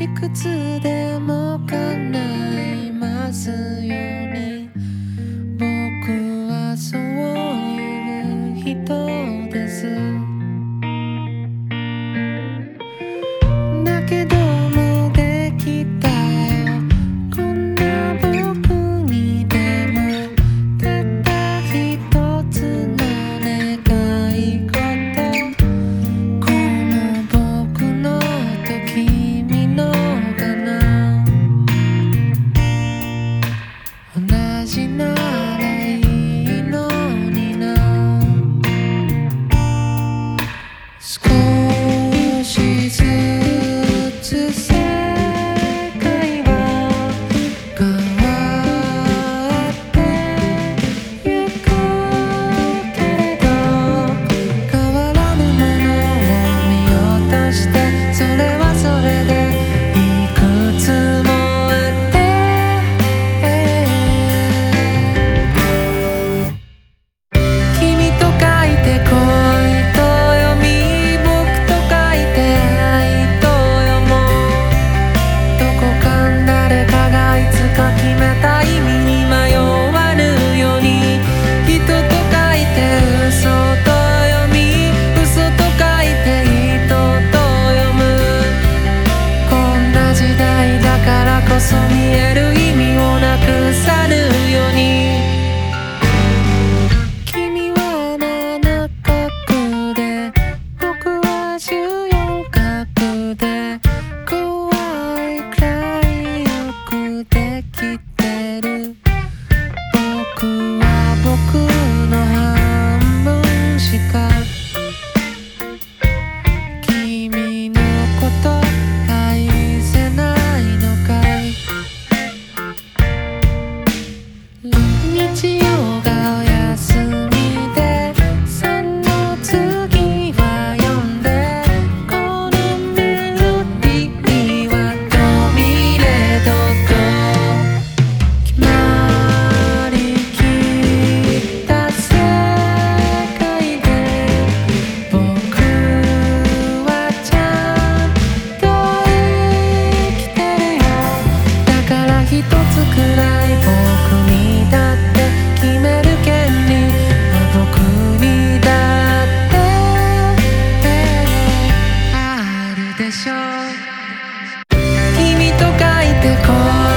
くつでも叶いますように。僕はそういう人です。だけどもできたよ、こんな僕にでもたった一つの願い事。この僕のと君のかな。同じならいいのにな。少しずつ世界は変わってゆくけれど、変わらぬものを見落として、それはそれでいくつもあって、君と書いて恋と読み、僕と書いて愛と読もう。どこか誰かがいつか決めた意味に迷わぬように。人と書いて嘘と読み、嘘と書いて人と読む。こんな時代だからこそ見える意味をなくさぬように。君は7角で僕は14角で、怖いくらいよくできてる。僕は僕の半分しか君のこと愛せないのかい。日曜がお休みで、その次は読んで、このメロディーはドミレドと決まりきった世界で、僕はちゃんと生きてるよ。だから一つくらい僕にだって決める権利は僕にだってあるでしょ。君と書いて恋